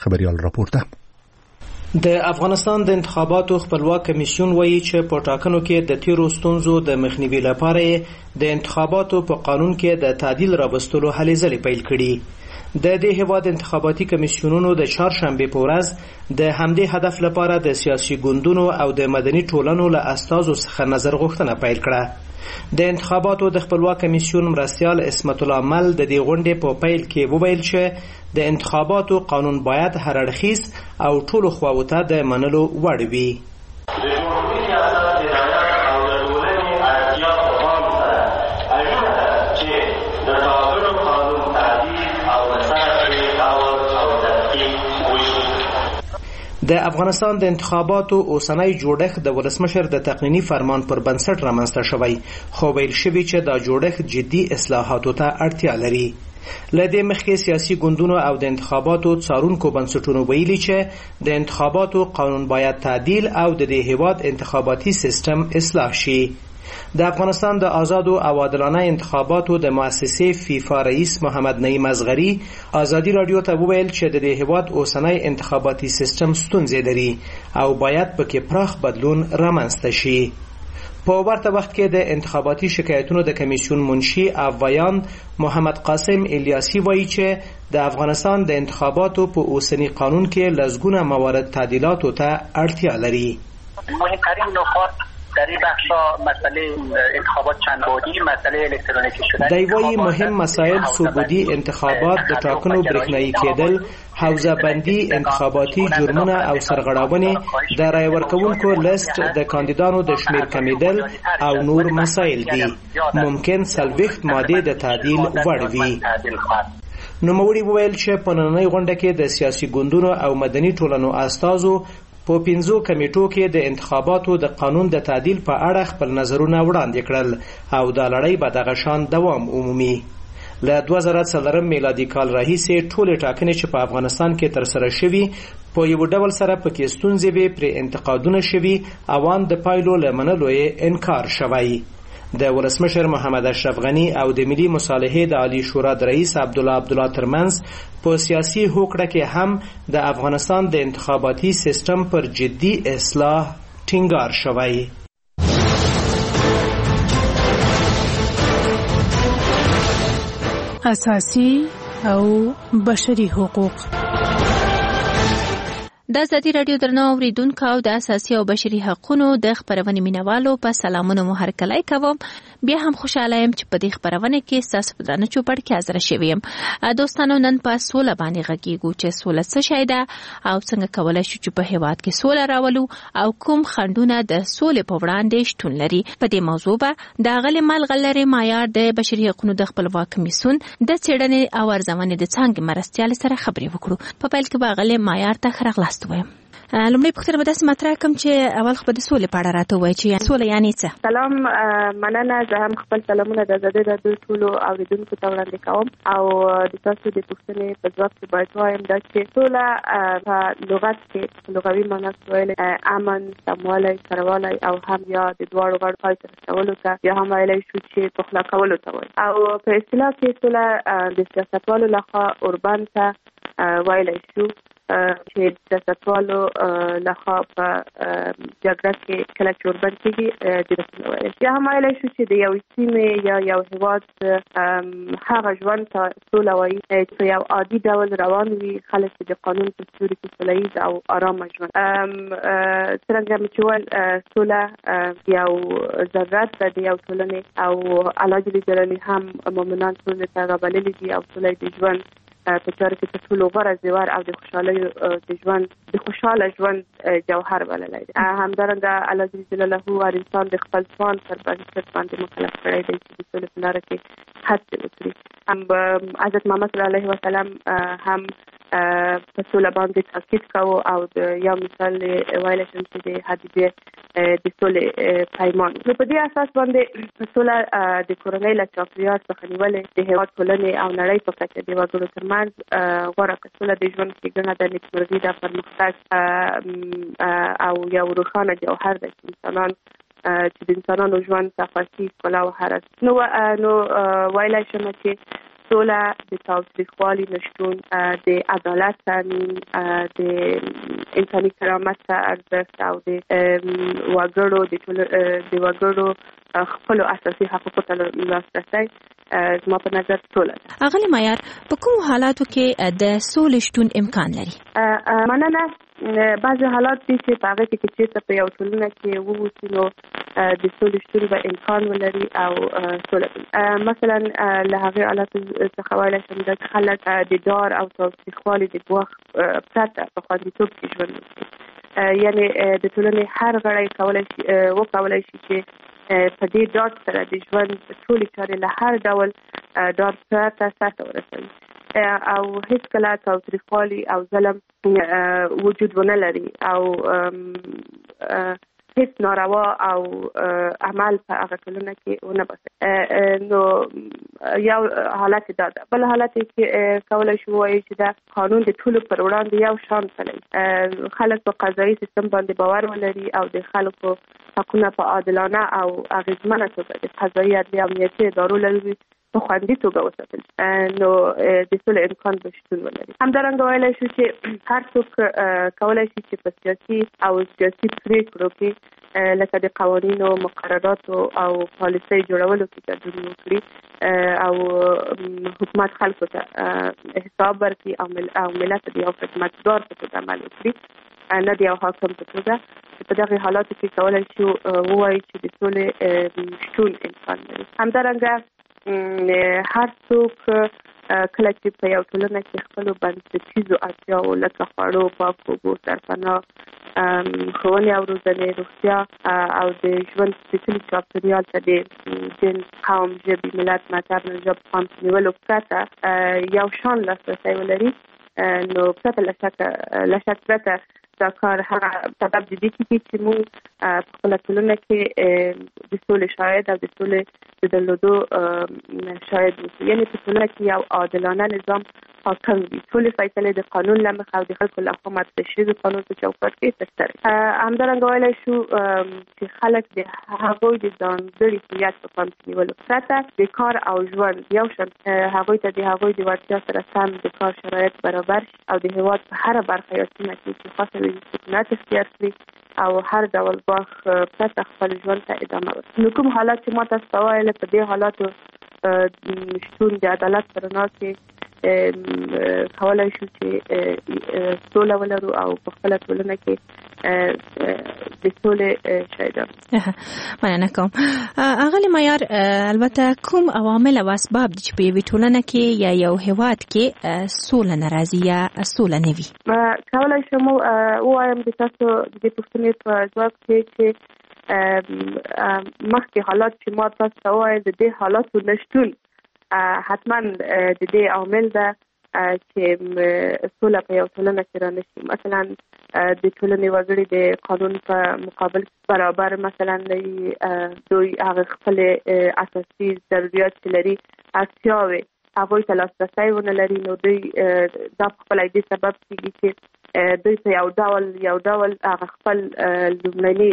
خبريال راپورته. د افغانستان د انتخاباتو خپلواک کمیسیون وایي چې په ټاکنو کې د تیرو ستونزو د مخنیوي لپاره د انتخاباتو په قانون کې د تعدیل راوستلو هلې ځلې پیل کړي. د دې هیواد انتخاباتي کمیسیونونو د چهارشنبې په ورځ د همدې هدف لپاره د سیاسي ګوندونو او د مدني ټولنو له استازو څخه نظر غوښتنه پیل کړه. د انتخاباتو د خپلواک کمیسیون مرستیال اسمت الله مل د دې غونډې په پیل کې وویل چې د انتخاباتو قانون باید هر اړخیز او ټولو خواوو ته د منلو وړ وي. د افغانستان د انتخاباتو اوسنی جوړښت د ولسمشر د تقنینی فرمان پر بنسټ رامنځته شوی، خو ویل شوی چې دا جوړښت جدي اصلاحاتو ته اړتیا لري. له دې مخکې سیاسي ګوندونو او د انتخاباتو څارونکو بنسټونو ویلي چې د انتخاباتو قانون باید تعدیل او د دې هیواد انتخاباتي سیستم اصلاح شي. د افغانستان د آزادو او عادلانه انتخاباتو د مؤسسې فیفا رئیس محمد نعیم اصغري ازادي رادیو ته وویل چې د دې هیواد اوسنی انتخاباتي سیستم ستونزې لري او باید پکې پراخ بدلون رامنځته شي. په ورته وخت کې د انتخاباتي شکایتونو د کمیسیون منشي او ویان محمد قاسم الیاسی وایي چې د افغانستان د انتخاباتو په اوسنی قانون کې لزګونه موارد تعدیلاتو ته اړتیا لري. مهمترین نکات در این بخشا مسئله انتخابات چند بعدی، مسئله الکترونیکی شدن. دیوای مهم مسائل ثبوتی انتخابات، د ټاکنو برېښنایي کېدل، حوزه بندي انتخاباتي جرمونه او سرغړاونې، د رای ورکوونکو لیست، د کاندیدانو د شمیر کمیدل او نور مسائل دي. ممکن 40 ماده د تعدیل وړ وي. نوموړي وویل چې په نننۍ غونډه کې د سیاسي ګوندونو او مدني ټولنو استازو په 5 کمیټو کې د انتخاباتو د قانون د تعدیل په اړه خپل نظرونه وړاندې کړل او دا لړۍ به دغه شان دوام عمومي. له 2004 میلادي کال راهیسې ټولې ټاکنې چې په افغانستان کې ترسره شوي په یو ډول سره پکې ستونزې وې، پرې انتقادونه شوي او ان د پایلو له منلو یې انکار شوی. د ولسمشر محمد اشرف غنی او د ملي مصالحې د عالی شورا د رئیس عبدالله ترمنځ په سیاسي هوکړه کې هم د افغانستان د انتخاباتي سیستم پر جدي اصلاح ټینګار شوی. اساسي او بشري حقوق. د ازادي رادیو درنو اوریدونکو او د اساسي او بشري حقوقو د خبرونې مینوالو په سلامونه مو هرکلی کوم. بیا هم خوشاله یم چې په دې خبرونه کې ستاسو په درنه چوپړ کې حاضر شوی یم. دوستانو، نن په سوله باندې غږیږو چې سوله څه شی ده او څنګه کولای شو چې په هیواد کې سوله راولو او کوم خنډونه د سولې په وړاندې شتون لري. په دې موضوع به د غلې ملغلرې معیار د بشري حقوقو د خپلواک کمیسیون د څېړنې او ارزونې د څانګې مرستیال سره خبرې وکړو. په پیل کې به غلې معیار ته ښه راغلاست وایم. لومړی پوښتنه به داسې مطرح کړم چې اول خو به د سولې په اړه راته ووایي چې سوله یعنې څه؟ سلام، مننه. زه هم خپل سلامونه د ازادي رادیو ټولو اوریدونکو ته وړاندې کوم او د تاسو د پوښتنې په ځواب کې باید وایم دا چې سوله په لغت کې لغوي معنی ویل امن، سموالی، سروالی او هم یا د دواړو غړو پای ته رسولو ته یا هم ویلی شو چې پخلا کولو ته وایي. او په اصطلاح کې سوله د سیاستوالو لخوا اوربند ته ویلی شو چې د سیاستوالو لخوا په جګړه کې کله چې اوربند کېږي د رسول ویلی یا هم ویلی شو چې د یو سیمې یا یو هېواد هغه ژوند ته سوله وایي چې په یو عادي ډول روان وي، خلک د قانون په سیوري کې سوله ییز او ارامه ژوند. څرنګه مې چې ویل سوله یو ضرورت ده د یو ټولنې او الله جل جلاله هم مؤمنان ټولو ته رابللي دي او سوله د ژوند په چاره کې تر ټولو غوره زیور او د خوشحاله ژوند جوهر بللی دی. همدارنګه الله جل جلاله هر انسان د خپل ځوان پر بنسټ باندې مکلف کړی دی چې د سولې په لاره کې هڅې وکړي. حضرت محمد صلی الله علیه وسلم هم په سوله باندې تاکید کوو او د یو مثال ویلی شم چې د حدیبیې د سولې پیمان. نو په دې اساس باندې سوله د کورنۍ له چاپېریال څخه نیولې د هېواد ټولنې او نړۍ په کچه د وګړو ترمنځ غوره که سوله د ژوند ښېګڼه ده، نیکمرغي ده، پرمختګ او یو روښانه جوهر ده چې د انسانانو ژوند صفاکي، ښکلا او حرس. نو ویلی شم چې سوله، د تاوتریخوالي نشتون، د عدالت تامین، د انساني کرامت ارزښت او د وګړو خپل اساسي حقوقو ته لاسرسی زما په نظر سوله. اغلی معیار په کوم حالاتو کې د سولې شتون امکان لري؟ مننه. بعضی حالات دي چې په هغه کې چې په یو ټولنه کې ووسي نو د سولې شتون به امکان ولري او سوله. مثلا له هغه حالاتو څخه ویلی شم چې خلک د ډار او تاوتریخوالي د ګواښ پرته په خوندیتوب کې ژوند وکړي. یعنې د ټولنې هر غړی وکولی شي چې په دې ډاډ سره د ژوند ټولې چارې له هر ډول ډاډ پرته سرته ورسوي او هیڅ کله تاوتریخوالي او ظلم وجود ونه لري او هیڅ ناروا او عمل په هغه ټولنه کې ونه باسي. نو یو حالت دا ده. بل حالت کې کولای شو وایي چې دا قانون د ټولو پر وړاندې یو شان پلی. خلک په قضایي سیستم باندې باور ولري او د خلکو حقونه په عادلانه او اغېزمنه توګه د قضایي عدلي او امنیتي ادارو لوري په خوندي توګه وساتل نو د سولې امکان به شتون ولري. همدارنګه ویلی شو چې هر څوک کولی شي چې په سیاسي او سیاسي پرېکړو کې لکه د قوانینو، مقرراتو او پالیسۍ جوړولو کې ګډون وکړي او حکومت خلکو ته حساب ورکړي او ملت د یو خدمتګار په توګه عمل وکړي، نه د یو حاکم په توګه. په دغه حالاتو کې کولی شو ووایي چې د سولې شتون امکان لري. همدارنګه هر څوک کله چې په یو ټولنه کې خپلو بنسټیزو اړتیاوو لکه خواړو، پاک اوبو، سرپناه، ښوونې او روزنې، روغتیا او د ژوند سپېڅلي چاپېریال ته د جنس، قوم، ژبې، ملت، مذهب، نژاد پام نیولو پرته یو شان لاسرسی ولري، نو پرته له شک پرته دا کار هغه سبب د دې کېږي چې موږ په خپله ټولنه کې د سولې شاهد او د سولې د درلودو شاهد اوسو. یعنې په ټولنه کې یو عادلانه نظام حاکم وي. ټولې فیصلې د قانون له مخې او د خلکو لخوا مطرح شوي د قانون په چوکاټ کې ترسره. همدارنګه ویلی شو چې خلک د هغوی د ځانګړي هویت په پام کې نیولو پرته د کار او ژوند یو شان هغوی ته د هغوی د وړتیا سره سم د کار شرایط برابر شي او د هېواد په هره برخه یا سیمه کې چې خوښه وي سکونت اختیار کړي او هر ډول ګواښ پرته خپل ژوند ته ادامه ورکړي. نو کوم حالات چې ما تاسو ته ویل په دې حالاتو شتون د عدالت په رڼا کې کولای شو چې سوله ولرو او په خپله ټولنه کې د سولې شاهدان. مننه کوم. اغلی معیار البته کوم عوامل او اسباب دي چې په یوې ټولنه کې یا یو هېواد کې سوله نه راځي یا سوله نه وي؟ کولای شم ووایم د تاسو د پوښتنې په ځواب کې چې مخکې حالات چې ما تاسو ته وویل د دې حالاتو نشتون حتما د دې عامل ده چې سوله په یو ټولنه کې رانشي. مثلا د ټولنې وګړي د قانون په مقابل برابر مثلا دوی هغه خپل اساسي ضرورت چې لري اړتیاوې هغوی ته لاسرسی ونه لري، نو دوی دا په خپله دې سبب کېږي چې دوی په یو ډول هغه خپل لومړني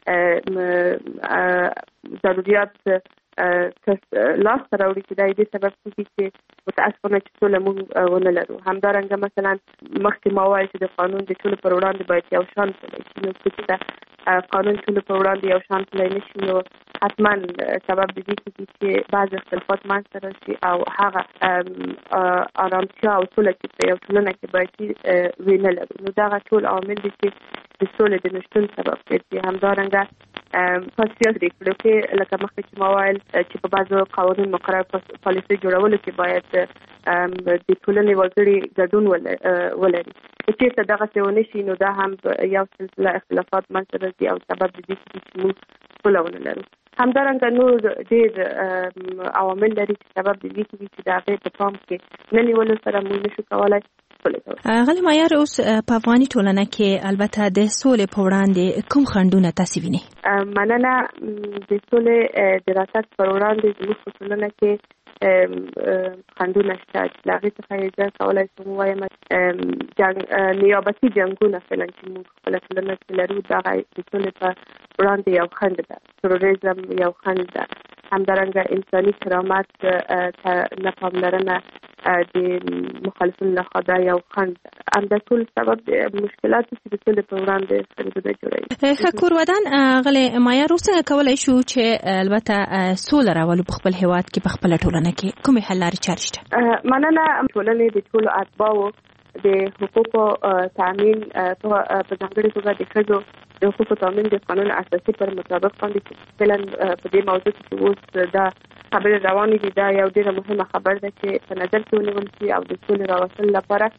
ضرورت لاس ته راوړي چې دا دې سبب کېږي چې متاسفانه چې سوله موږ ونه لرو. همدارنګه مثلا مخکې ما وویل چې د قانون د ټولو پر وړاندې باید یو شان پلی شي، نو چې قانون ټولو پر وړاندې یو شان پلی نه شي نو حتما سبب د دې کېږي چې بعض اختلافات منځته راشي او هغه ارامتیا او سوله چې په یو ټولنه کې باید وي نه لرو. نو دغه ټول عوامل دي چې د سولې د نشتون سبب ګرځي. همدارنګه په سیاسي پرېکړو کې لکه مخکې چې ما ویل چې په بعضو قوانین مقرر پالیسۍ جوړولو کې باید د ټولنې وګړي ګډون ولري. که چېرته دغسې ونه شي نو دا هم یو سلسله اختلافات منځته راځي او سبب د دې کېږي چې موږ سوله ونه لرو. همدارنګه نور ډېر عوامل لري چې سبب د دې کېږي چې د هغې په پام کې نه نیولو سره موږ نشو کولی. غلی معیار اوس په افغاني ټولنه کې البته د سولې په وړاندې کوم خنډونه تاسې وینئ؟ مننه. د سولې د راتګ پر وړاندې زموږ په ټولنه کې خنډونه شته چې له هغې څخه یې زه کولی شم ووایم نیابتي جنګونه فعلا چې موږ خپله ټولنه کې لرو دغه د سولې په وړاندې یو خنډ ده. تروریزم یو خنډ ده. همدارنګه انساني کرامت نه پاملرنه د مخالفینو لخوا دا یو خنډ همدا ټول سبب د مشکلاتو چې د سولې په وړاندې خنډونه جوړوي. ښه کور ودان غلې مایا څنګه کولی شو چې البته سوله راولو په خپل هیواد کې په خپل ټولنه کې کومې حل لارې چارې شته؟ مننه. ټولنې د ټولو اتباعو د حقوقو تامین په ځانګړې توګه د ښځو د حقوقو تامین د قانون اساسي پر مطابق باندې چې فعلا په دې موضوع کې اوس دا خبرې روانې دي، دا یو ډېره مهمه خبر ده چې په نظر کې ونیول شي او د سولې راوستلو لپاره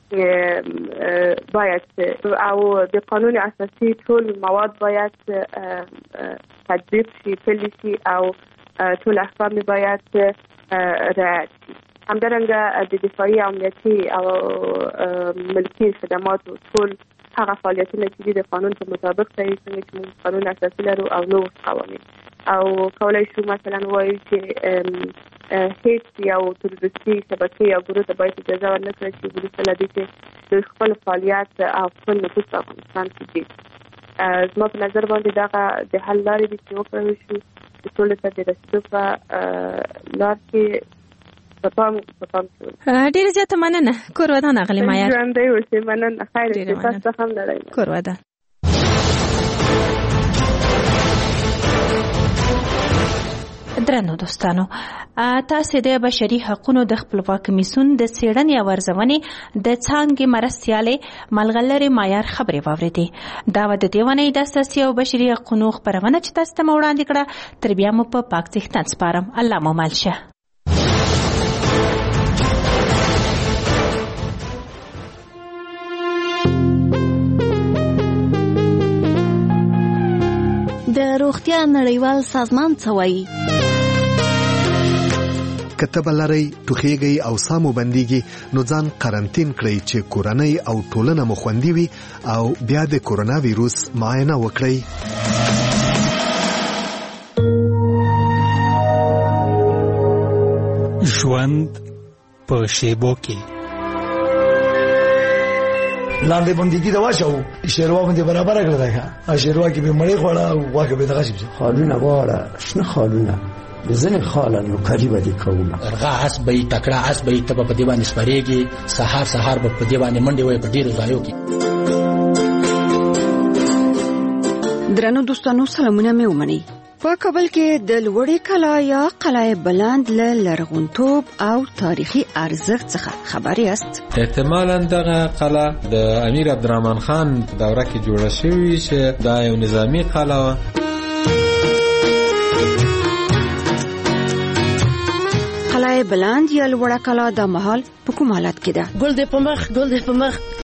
باید او د قانون اساسي ټول مواد باید تطبیق شي، پلي شي او ټول احکام باید رعایت شي. همدارنګه د دفاعي امنیتي او ملکي خدماتو ټول هغه فعالیتونه چې د قانون په مطابق صحیح څنګه چې موږ قانون اساسي لرو او نور قوانین او کولای شو مثلا وایو چې هیڅ یو تروریستي شبکې یا ګروه ته باید اجازه ورنکړي چې وروسته له دې چې د خپل فعالیت او خپل نفوذ په افغانستان کې دي. زما په نظر باندې دغه د حل لارې دي چې وکړل شي د سولې ته د رسېدو په لار کې ډېر زیاته مننه. کور ودان اغلی مایا. ژوندی اوسئ. مننه. خیر دې تاسو هم لرئ. کور ودان. درنو دوستانو، تاسو د بشري حقوقو د خپلواک کمیسیون د څېړنې او ارزونې د څانګې مرستیالې ملغلرې معیار خبرې واورېدې. دا د دې ونې د اساسي او بشري حقوقو خبرونه چې تاسو ته وړاندې کړه تر بیا مو په پاک ذهن سپارم. الله مو مل شه. د روغتیا نړیوال سازمان څه وایي؟ که تبه لرئ، ټوخیږئ او ساه مو بندیږي نو ځان قرنطین کړئ چې کورنۍ او ټولنه مو خوندي وي او بیا د کورونا ویروس معاینه وکړئ. ژوند په شیبو کې لاندې بندګي دا واچو شیروا باندې برابر کړل دا شیروا کې به مړی خوړه او واګه به دغه شي خالونه واړه شنه خالونه بزنه خالانو قریبه دي کومه ارغا حسبې تکړه حسبې تب په دیوان سپریږي سحر په دیوان منډي وي په ډیرو ځایو کې. درنو دوستانو سلامونه مې ومني. په کابل کې د لوړې کلا یا قلعه بلند له لرغونتوب او تاریخي ارزښت څخه خبر یاست؟ احتمالاً دغه قلعه د امیر عبدالرحمن خان دوره کې جوړه شوې چې دا یو نظامی قلعه و. قلعه بلند یا لوړه کلا د مهال په کوم حالت کې ده؟ ګل دې په مخ